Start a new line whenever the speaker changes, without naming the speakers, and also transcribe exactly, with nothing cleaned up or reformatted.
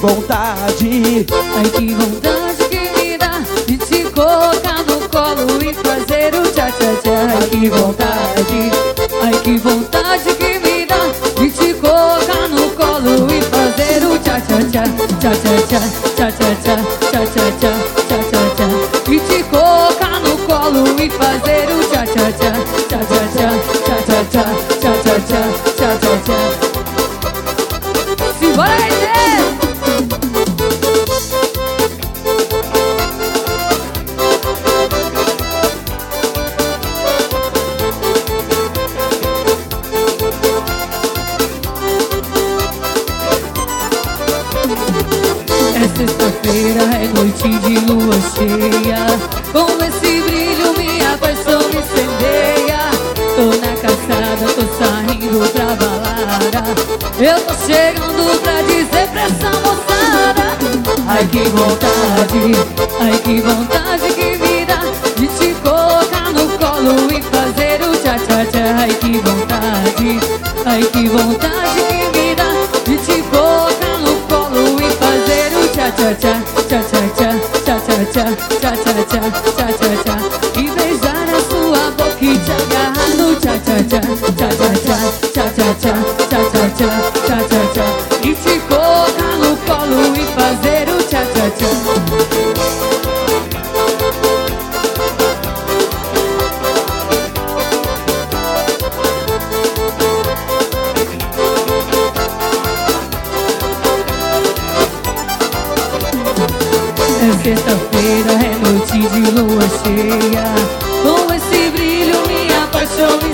vontade,
ai que vontade que me dá de te colocar no colo e fazer o tchá-tchá-tchá. Ai que vontade, ai que vontade que me dá de te colocar no colo e fazer o tchá-tchá-tchá, tchá-tchá-tchá, tchá-tchá-tchá, tchá-tchá-tchá, tchá-tchá-tchá. E te colocar no colo e fazer o tchá-tchá-tchá, tchá-tchá-tchá, tchá-tchá-tchá, tchá-tchá-tchá, tchá-tchá-tchá. Simbora aí, Zé! É sexta-feira, é noite de lua cheia, com esse brilho minha paixão me incendeia. Tô na calçada, tô saindo pra balada, eu tô chegando pra dizer pra essa moçada. Ai que vontade, ai que vontade que me dá de te colocar no colo e fazer o tchá-tchá-tchá. Ai que vontade, ai que vontade que me dá de te colocar no colo e fazer o tchá-tchá-tchá, tchá-tchá-tchá, tchá-tchá-tchá, tchá-tchá-tchá, tchá-tchá-tchá. E beijar a sua boca e te agarrar no tchá-tchá-tchá, tchá-tchá-tchá, tchá-tchá-tchá, tchá-tchá-tchá, tchá-tchá-tchá. E te colocar no colo e fazer o tchá-tchá-tchá. É sexta-feira, é noite de lua cheia, com esse brilho minha paixão me